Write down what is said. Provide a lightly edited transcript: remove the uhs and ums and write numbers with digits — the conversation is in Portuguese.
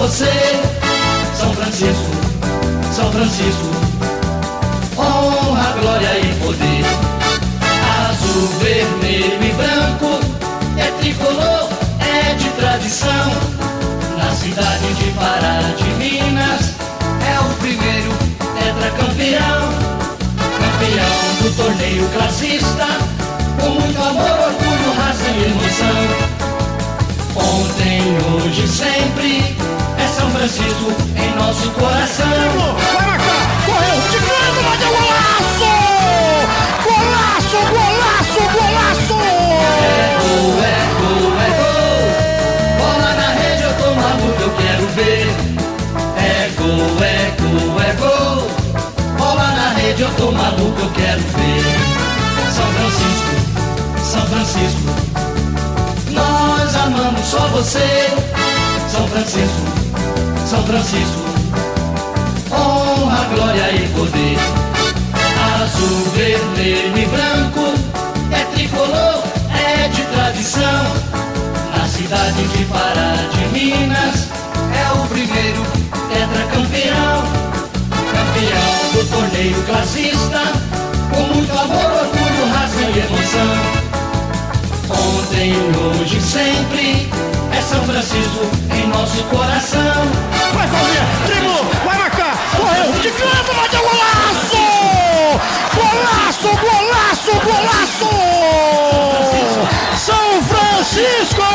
você. São Francisco, São Francisco, honra, glória e poder. Azul, vermelho e branco, é tricolor, é de tradição. Na cidade de Pará de Minas, é o primeiro tetracampeão. Campeão do torneio classista, com muito amor, orgulho, raça e emoção. Ontem, hoje, sempre, é São Francisco em nosso coração. Vai marcar, correu, de canto, vai ter golaço! Golaço, golaço, golaço! É gol, é gol, é gol. Bola na rede, eu tô maluco, eu quero ver. É gol, é gol, é gol. Bola na rede, eu tô maluco, eu quero ver. São Francisco, São Francisco, nós amamos só você. São Francisco, São Francisco, honra, glória e poder. Azul, vermelho e branco, é tricolor, é de tradição. Na cidade de Pará de Minas, é o primeiro tetracampeão. Campeão do torneio classista, com muito amor, orgulho, raça e emoção. Ontem, hoje, sempre, é São Francisco em nosso coração. Vai fazer, driblou, vai marcar, correu, de canto, vai ter golaço! Golaço, golaço, golaço! São Francisco!